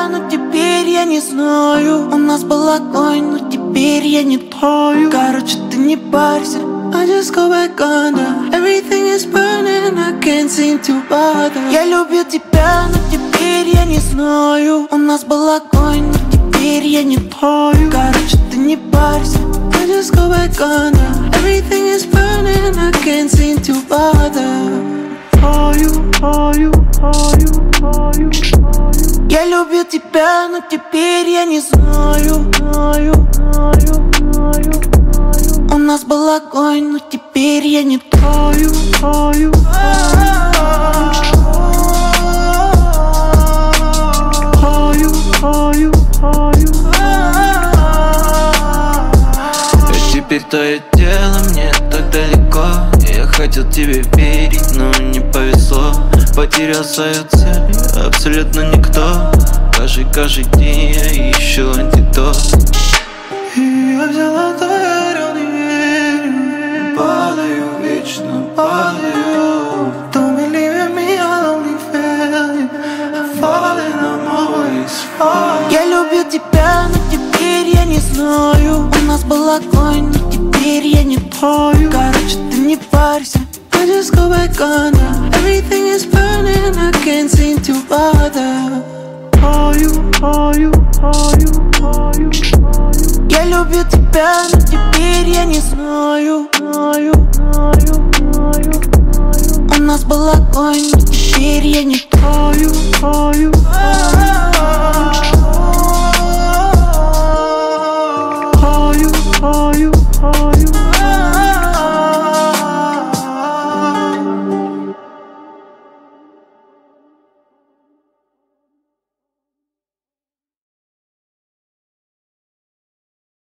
тебя, но теперь я не знаю. У нас был огонь, но теперь я не таю. Короче, ты не парься, I just go back under. Everything is burning, I can't seem to bother. Я любил тебя, но теперь я не знаю. У нас был огонь, но теперь я не таю. Короче, ты не парься, I just go back under. Everything is burning, I can't seem to bother. Я любил тебя, но теперь я не знаю. У нас был огонь, но теперь я не таю. Теперь твое тело мне так далеко. Я хотел тебе верить, но не повезло. Потерял свою цель, абсолютно никто. Каждый день я ищу антидот. И я взяла твой орел, не верю. Падаю, вечно падаю. Don't believe in me, I only fail. I'm falling, I'm always falling. Я любил тебя, но теперь я не знаю. У нас был огонь, но теперь я не таю. Короче, ты не парься, I just go back under. Everything is burning, I can't seem to bother. Я любил тебя, но